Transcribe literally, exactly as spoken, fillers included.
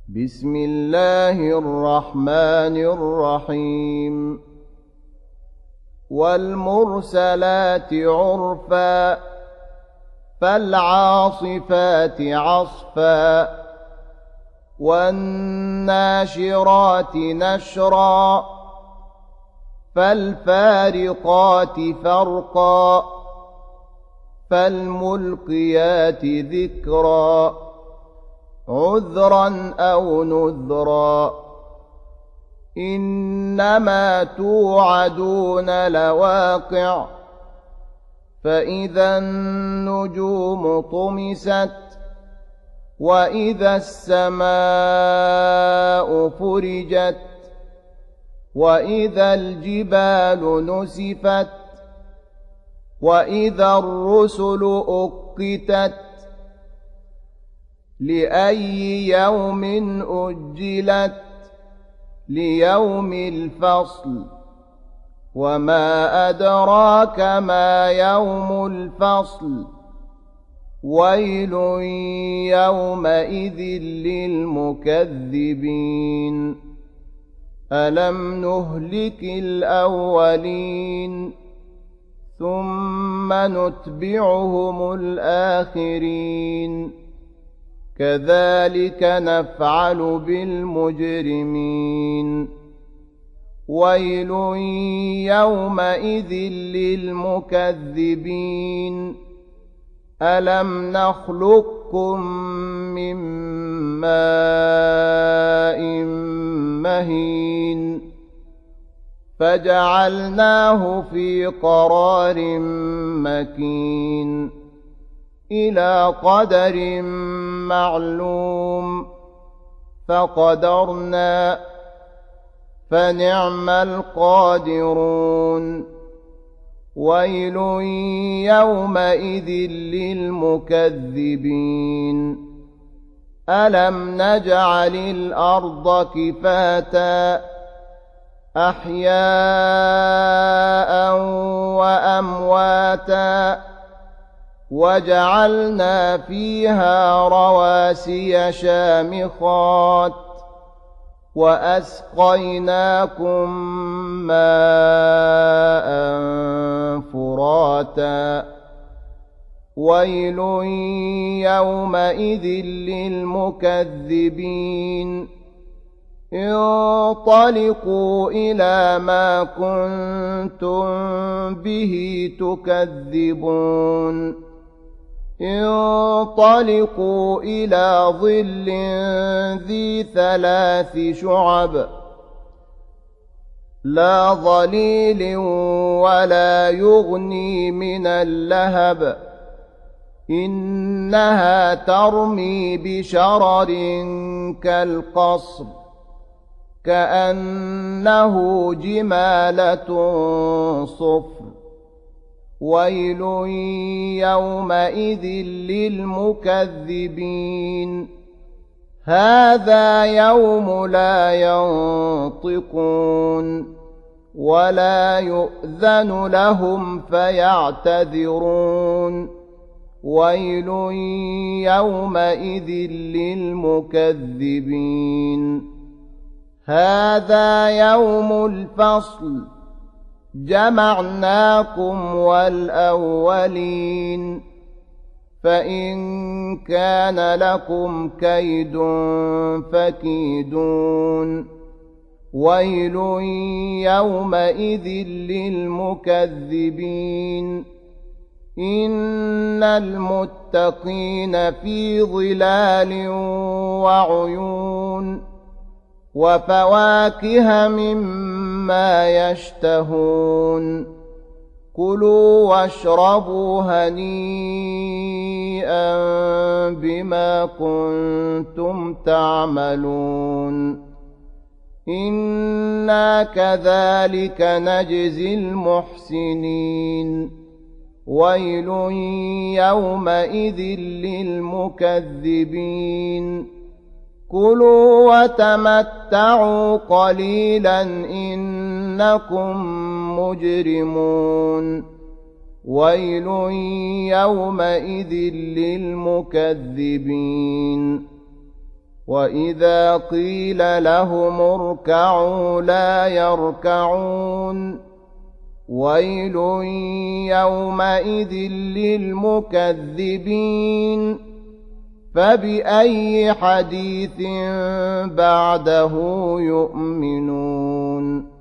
بسم الله الرحمن الرحيم والمرسلات عرفا فالعاصفات عصفا والناشرات نشرا فالفارقات فرقا فالملقيات ذكرا عذرا أو نذرا إنما توعدون لواقع فإذا النجوم طمست وإذا السماء فرجت وإذا الجبال نسفت وإذا الرسل أقتت لأي يوم أجلت ليوم الفصل وما أدراك ما يوم الفصل ويل يومئذ للمكذبين ألم نهلك الأولين ثم نتبعهم الآخرين كذلك نفعل بالمجرمين ويل يومئذ للمكذبين ألم نخلقكم من ماء مهين فجعلناه في قرار مكين إلى قدر معلوم فقدرنا فنعم القادرون ويل يومئذ للمكذبين ألم نجعل الأرض كفاتا أحياء وأمواتا وجعلنا فيها رواسي شامخات وأسقيناكم ماء فراتا ويل يومئذ للمكذبين انطلقوا إلى ما كنتم به تكذبون انطلقوا إلى ظل ذي ثلاث شعب لا ظليل ولا يغني من اللهب إنها ترمي بشرر كالقصر كأنه جمالة صفر ويل يومئذ للمكذبين هذا يوم لا ينطقون ولا يؤذن لهم فيعتذرون ويل يومئذ للمكذبين هذا يوم الفصل جمعناكم والأولين فإن كان لكم كيد فكيدون ويل يومئذ للمكذبين إن المتقين في ظلال وعيون وفواكه مما يشتهون كلوا واشربوا هنيئا بما كنتم تعملون إنا كذلك نجزي المحسنين ويل يومئذ للمكذبين كلوا وتمتعوا قليلا إنكم مجرمون ويل يومئذ للمكذبين وإذا قيل لهم اركعوا لا يركعون ويل يومئذ للمكذبين فبأي حديث بعده يؤمنون